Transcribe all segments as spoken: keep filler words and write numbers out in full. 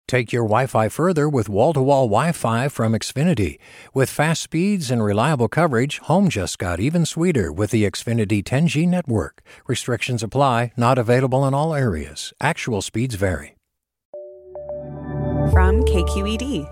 Take your Wi-Fi further with wall-to-wall Wi-Fi from Xfinity. With fast speeds and reliable coverage, home just got even sweeter with the Xfinity ten G network. Restrictions apply, not available in all areas. Actual speeds vary. From K Q E D.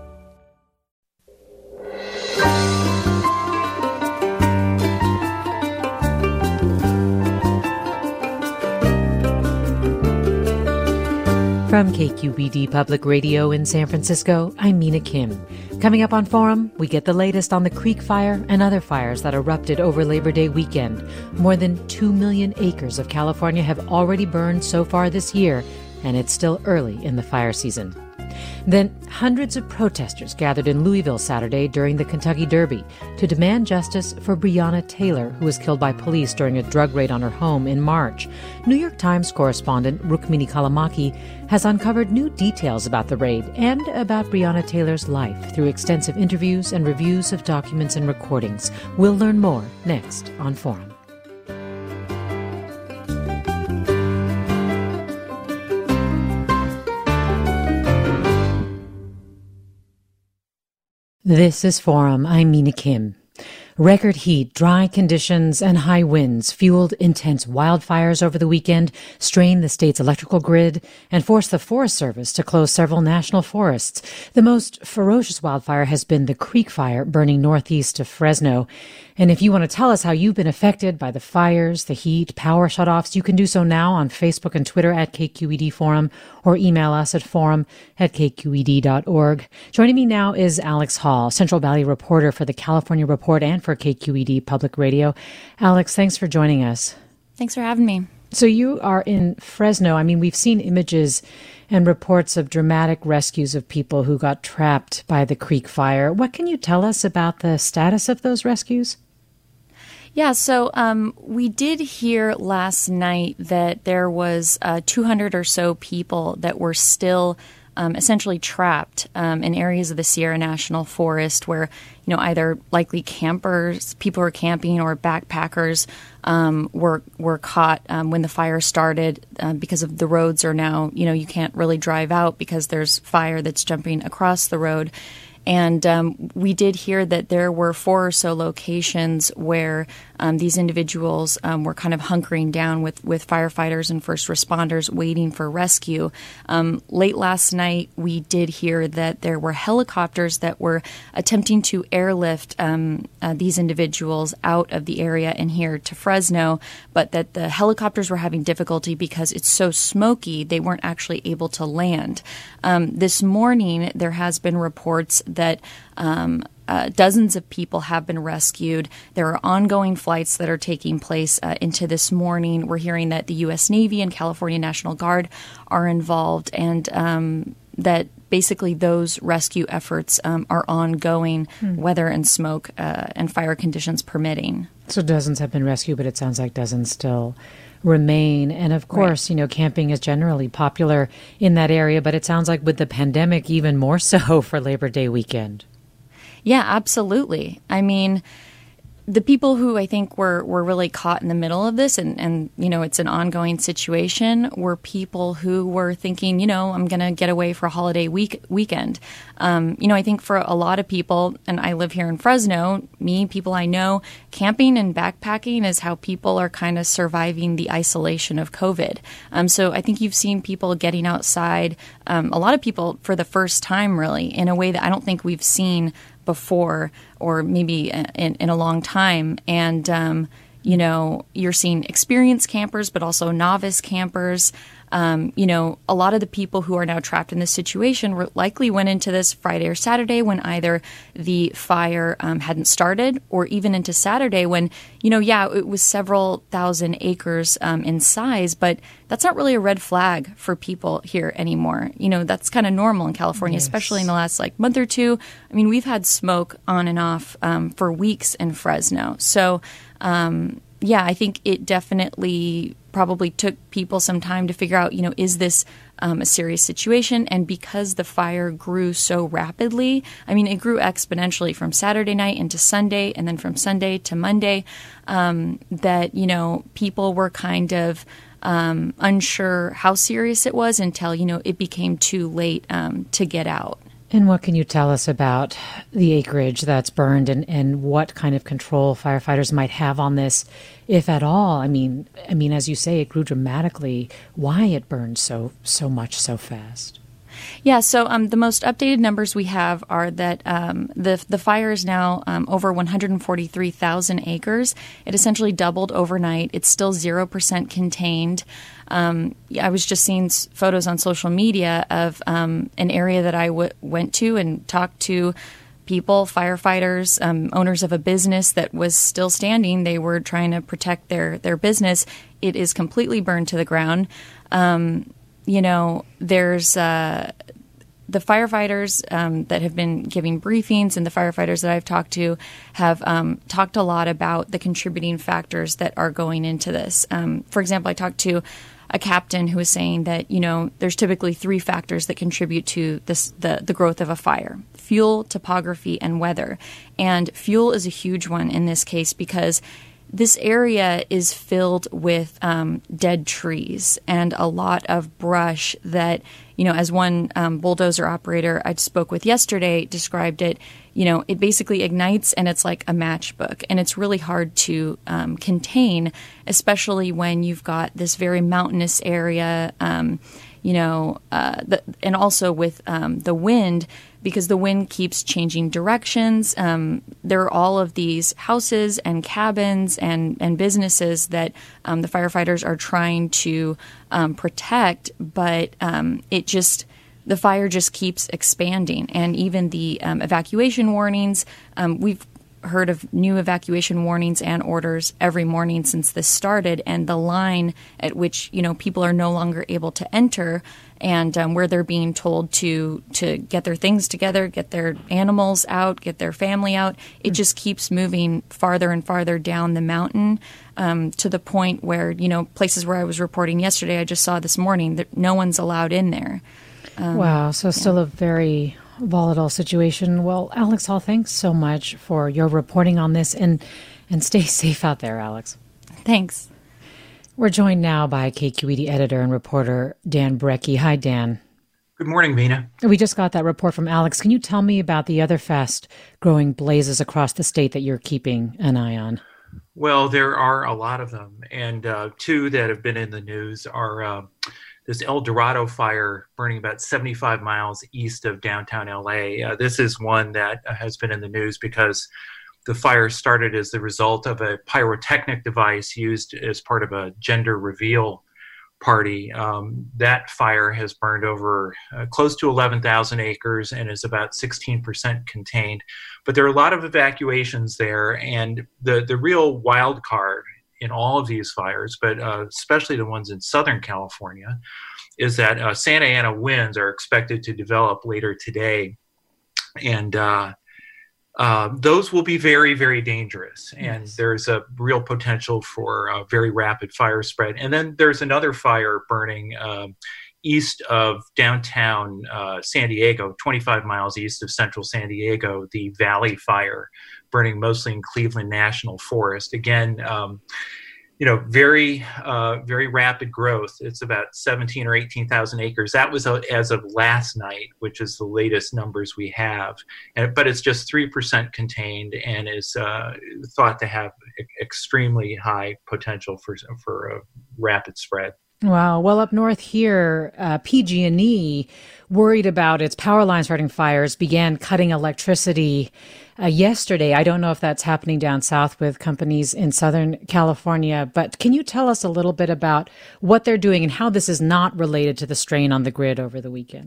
From K Q B D Public Radio in San Francisco, I'm Mina Kim. Coming up on Forum, we get the latest on the Creek Fire and other fires that erupted over Labor Day weekend. More than two million acres of California have already burned so far this year, and it's still early in the fire season. Then, hundreds of protesters gathered in Louisville Saturday during the Kentucky Derby to demand justice for Breonna Taylor, who was killed by police during a drug raid on her home in March. New York Times correspondent Rukmini Callimachi has uncovered new details about the raid and about Breonna Taylor's life through extensive interviews and reviews of documents and recordings. We'll learn more next on Forum. This is Forum. I'm Mina Kim. Record heat, dry conditions, and high winds fueled intense wildfires over the weekend, strained the state's electrical grid, and forced the Forest Service to close several national forests. The most ferocious wildfire has been the Creek Fire, burning northeast of Fresno. And if you want to tell us how you've been affected by the fires, the heat, power shutoffs, you can do so now on Facebook and Twitter at K Q E D Forum, or email us at forum at k q e d dot org. Joining me now is Alex Hall, Central Valley reporter for the California Report and for K Q E D Public Radio. Alex, thanks for joining us. Thanks for having me. So you are in Fresno. I mean, we've seen images and reports of dramatic rescues of people who got trapped by the Creek Fire. What can you tell us about the status of those rescues? Yeah, so um, we did hear last night that there was uh, two hundred or so people that were still um, essentially trapped um, in areas of the Sierra National Forest where, you know, either likely campers, people who are camping, or backpackers um, were were caught um, when the fire started uh, because of the roads are now, you know, you can't really drive out because there's fire that's jumping across the road. And um, we did hear that there were four or so locations where um, these individuals um, were kind of hunkering down with, with firefighters and first responders waiting for rescue. Um, late last night, we did hear that there were helicopters that were attempting to airlift um, uh, these individuals out of the area and here to Fresno, but that the helicopters were having difficulty because it's so smoky, they weren't actually able to land. Um, this morning, there has been reports that um, uh, dozens of people have been rescued. There are ongoing flights that are taking place uh, into this morning. We're hearing that the U S Navy and California National Guard are involved, and um, that basically those rescue efforts um, are ongoing, hmm. weather and smoke uh, and fire conditions permitting. So dozens have been rescued, but it sounds like dozens still remain. And of course, right. you know, camping is generally popular in that area, but it sounds like with the pandemic, even more so for Labor Day weekend. Yeah, absolutely. I mean, the people who I think were, were really caught in the middle of this, and, and, you know, it's an ongoing situation, were people who were thinking, you know, I'm going to get away for a holiday week weekend. Um, you know, I think for a lot of people, and I live here in Fresno, me, people I know, camping and backpacking is how people are kind of surviving the isolation of COVID. Um, so I think you've seen people getting outside, um, a lot of people for the first time, really, in a way that I don't think we've seen before, or maybe in, in a long time. And, um, you know, you're seeing experienced campers, but also novice campers. Um, you know, a lot of the people who are now trapped in this situation were likely went into this Friday or Saturday when either the fire um, hadn't started, or even into Saturday when, you know, yeah, it was several thousand acres um, in size, but that's not really a red flag for people here anymore. You know, that's kind of normal in California, yes. especially in the last like month or two. I mean, we've had smoke on and off um, for weeks in Fresno. So, um, yeah, I think it definitely probably took people some time to figure out, you know, is this um, a serious situation? And because the fire grew so rapidly, I mean, it grew exponentially from Saturday night into Sunday, and then from Sunday to Monday, um, that, you know, people were kind of um, unsure how serious it was until, you know, it became too late um, to get out. And what can you tell us about the acreage that's burned and, and what kind of control firefighters might have on this, if at all? I mean, I mean, as you say, it grew dramatically. Why it burned so so much so fast? Yeah, so um, the most updated numbers we have are that um, the the fire is now um, over one hundred forty-three thousand acres. It essentially doubled overnight. It's still zero percent contained. Um, I was just seeing s- photos on social media of um, an area that I w- went to and talked to people, firefighters, um, owners of a business that was still standing. They were trying to protect their, their business. It is completely burned to the ground. Um, you know, there's uh, the firefighters um, that have been giving briefings and the firefighters that I've talked to have um, talked a lot about the contributing factors that are going into this. Um, for example, I talked to a captain who was saying that, you know, there's typically three factors that contribute to this, the, the growth of a fire: fuel, topography, and weather. And fuel is a huge one in this case because this area is filled with um, dead trees and a lot of brush that, you know, as one um, bulldozer operator I spoke with yesterday described it, you know, it basically ignites and it's like a matchbook. And it's really hard to um, contain, especially when you've got this very mountainous area, um, you know, uh, the, and also with um, the wind, because the wind keeps changing directions. Um, there are all of these houses and cabins and, and businesses that um, the firefighters are trying to um, protect, but um, it just, the fire just keeps expanding. And even the um, evacuation warnings, um, we've heard of new evacuation warnings and orders every morning since this started, and the line at which, you know, people are no longer able to enter and um, where they're being told to to get their things together, get their animals out, get their family out. It mm. just keeps moving farther and farther down the mountain um, to the point where, you know, places where I was reporting yesterday, I just saw this morning that no one's allowed in there. Um, wow. So yeah. Still a very volatile situation. Well, Alex Hall, thanks so much for your reporting on this, and and stay safe out there, Alex. Thanks. We're joined now by K Q E D editor and reporter Dan Brekke. Hi, Dan. Good morning, Mina. We just got that report from Alex. Can you tell me about the other fast-growing blazes across the state that you're keeping an eye on? Well, there are a lot of them, and uh, two that have been in the news are uh, this El Dorado fire burning about seventy-five miles east of downtown L A. Uh, this is one that has been in the news because the fire started as the result of a pyrotechnic device used as part of a gender reveal party. Um, that fire has burned over uh, close to eleven thousand acres and is about sixteen percent contained. But there are a lot of evacuations there, and the, the real wild card in all of these fires, but uh, especially the ones in Southern California, is that uh, Santa Ana winds are expected to develop later today. And uh, uh, those will be very, very dangerous. And yes. There's a real potential for a very rapid fire spread. And then there's another fire burning um, east of downtown uh, San Diego, twenty-five miles east of central San Diego, the Valley Fire, burning mostly in Cleveland National Forest. Again, um, you know, very, uh, very rapid growth. It's about seventeen or eighteen thousand acres. That was uh, as of last night, which is the latest numbers we have. And, but it's just three percent contained and is uh, thought to have e- extremely high potential for for a rapid spread. Wow. Well, up north here, uh, P G and E, worried about its power lines starting fires, began cutting electricity uh, yesterday. I don't know if that's happening down south with companies in Southern California, but can you tell us a little bit about what they're doing and how this is not related to the strain on the grid over the weekend?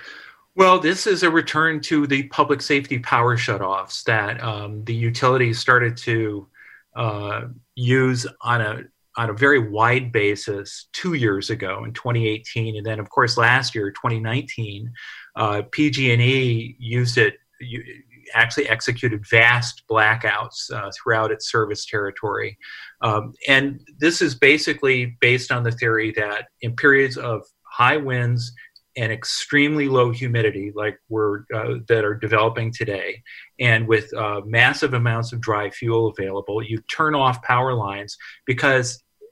Well, this is a return to the public safety power shutoffs that um, the utilities started to uh, use on a on a very wide basis two years ago in twenty eighteen. And then, of course, last year, twenty nineteen, uh, P G and E used it, you, actually executed vast blackouts uh, throughout its service territory. Um, and this is basically based on the theory that in periods of high winds and extremely low humidity, like we're uh, that are developing today, and with uh, massive amounts of dry fuel available, you turn off power lines because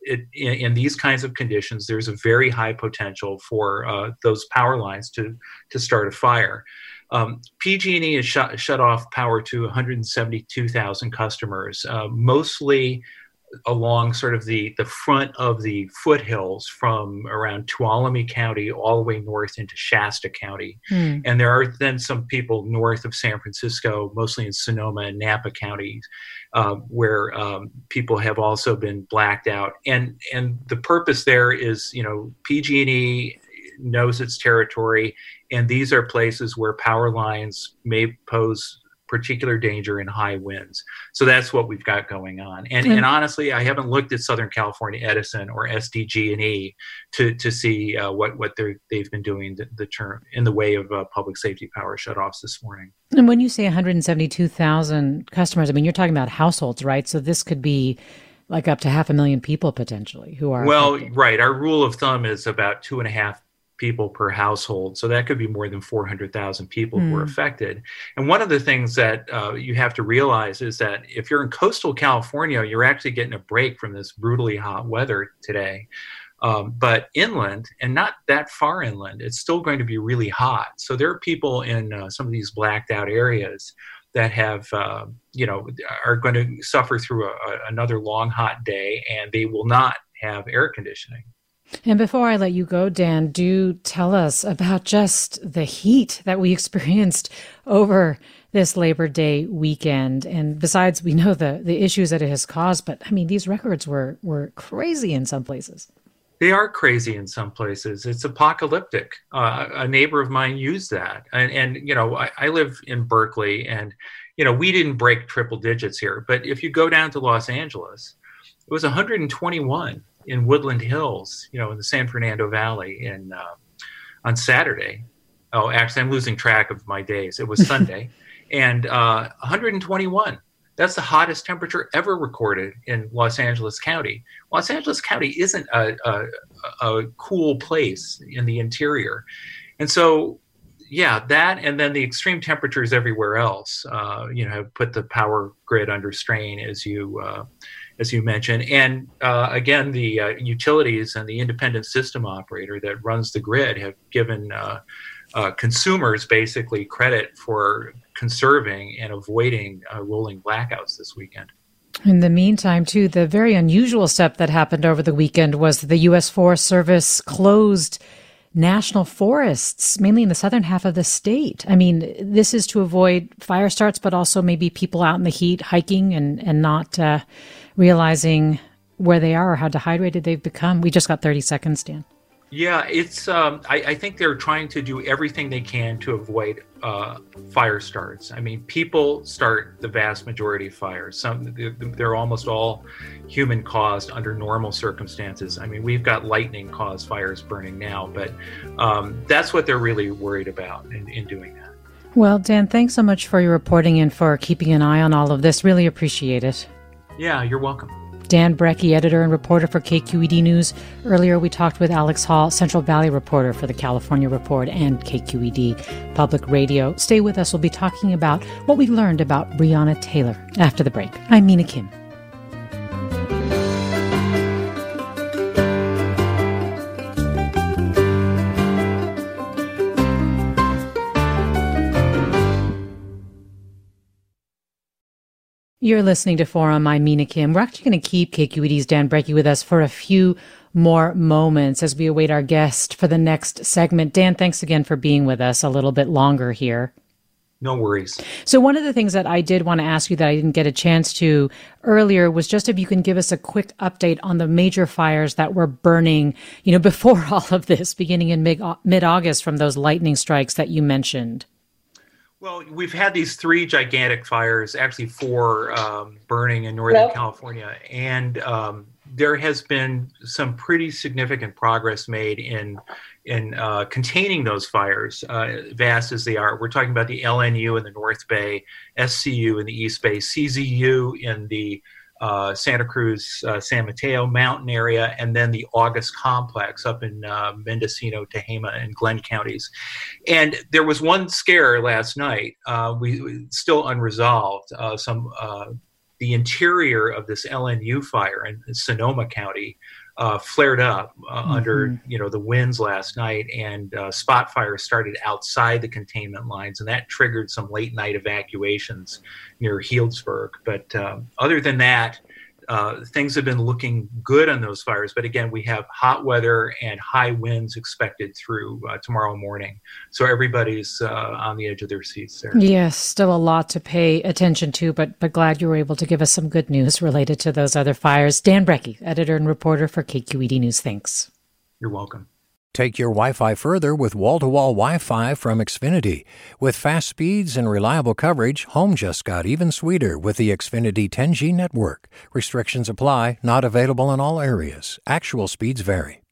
it, in, in these kinds of conditions, there's a very high potential for uh, those power lines to, to start a fire. Um, P G and E has shut, shut off power to one hundred seventy-two thousand customers, uh, mostly along sort of the, the front of the foothills from around Tuolumne County all the way north into Shasta County. Mm. And there are then some people north of San Francisco, mostly in Sonoma and Napa counties, uh, where um, people have also been blacked out. And and the purpose there is, you know, P G and E knows its territory, and these are places where power lines may pose particular danger in high winds. So that's what we've got going on. And, mm. and honestly, I haven't looked at Southern California Edison or S D G and E to to see uh, what what they're, they've been doing the, the term in the way of uh, public safety power shutoffs this morning. And when you say one hundred seventy-two thousand customers, I mean, you're talking about households, right? So this could be like up to half a million people potentially who are well, affected. Right. Our rule of thumb is about two and a half people per household. So that could be more than four hundred thousand people mm. who are affected. And one of the things that uh, you have to realize is that if you're in coastal California, you're actually getting a break from this brutally hot weather today. Um, but inland, and not that far inland, it's still going to be really hot. So there are people in uh, some of these blacked out areas that have, uh, you know, are going to suffer through a, a, another long hot day, and they will not have air conditioning. And before I let you go, Dan, do tell us about just the heat that we experienced over this Labor Day weekend. And besides, we know the, the issues that it has caused, but I mean, these records were, were crazy in some places. They are crazy in some places. It's apocalyptic. Uh, a neighbor of mine used that. And, and you know, I, I live in Berkeley, and, you know, we didn't break triple digits here. But if you go down to Los Angeles, it was one hundred twenty-one in Woodland Hills, you know, in the San Fernando Valley in, uh, on Saturday. Oh, actually, I'm losing track of my days. It was Sunday. And uh, one hundred twenty-one. That's the hottest temperature ever recorded in Los Angeles County. Los Angeles County isn't a, a, a cool place in the interior. And so, yeah, that and then the extreme temperatures everywhere else, uh, you know, have put the power grid under strain, as you uh, as you mentioned. And uh, again, the uh, utilities and the independent system operator that runs the grid have given uh, uh, consumers basically credit for conserving and avoiding uh, rolling blackouts this weekend. In the meantime, too, the very unusual step that happened over the weekend was the U S Forest Service closed national forests, mainly in the southern half of the state. I mean, this is to avoid fire starts, but also maybe people out in the heat hiking and, and not uh, realizing where they are or how dehydrated they've become. We just got thirty seconds, Dan. Yeah, it's. Um, I, I think they're trying to do everything they can to avoid uh, fire starts. I mean, people start the vast majority of fires. Some they're, they're almost all human caused under normal circumstances. I mean, we've got lightning caused fires burning now, but um, that's what they're really worried about in, in doing that. Well, Dan, thanks so much for your reporting and for keeping an eye on all of this. Really appreciate it. Yeah, you're welcome. Dan Brekke, editor and reporter for K Q E D News. Earlier, we talked with Alex Hall, Central Valley reporter for the California Report and K Q E D Public Radio. Stay with us. We'll be talking about what we learned about Breonna Taylor after the break. I'm Mina Kim. You're listening to Forum. I'm Mina Kim. We're actually going to keep K Q E D's Dan Brekke with us for a few more moments as we await our guest for the next segment. Dan, thanks again for being with us a little bit longer here. No worries. So one of the things that I did want to ask you that I didn't get a chance to earlier was just if you can give us a quick update on the major fires that were burning, you know, before all of this, beginning in mid- mid-August from those lightning strikes that you mentioned. Well, we've had these three gigantic fires, actually four, um, burning in Northern Hello? California. And um, there has been some pretty significant progress made in in uh, containing those fires, uh, vast as they are. We're talking about the L N U in the North Bay, S C U in the East Bay, C Z U in the uh, Santa Cruz, uh, San Mateo mountain area, and then the August complex up in uh, Mendocino, Tehama, and Glenn counties. And there was one scare last night, uh, we still unresolved. Uh, some uh, the interior of this L N U fire in, in Sonoma County uh, flared up uh, mm-hmm. under you know the winds last night, and uh, spot fires started outside the containment lines, and that triggered some late night evacuations near Healdsburg. But um, other than that, Uh, things have been looking good on those fires. But again, we have hot weather and high winds expected through uh, tomorrow morning. So everybody's uh, on the edge of their seats there. Yes, still a lot to pay attention to, but, but glad you were able to give us some good news related to those other fires. Dan Brekke, editor and reporter for K Q E D News. Thanks. You're welcome. Take your Wi-Fi further with wall-to-wall Wi-Fi from Xfinity. With fast speeds and reliable coverage, home just got even sweeter with the Xfinity ten G network. Restrictions apply, not available in all areas. Actual speeds vary.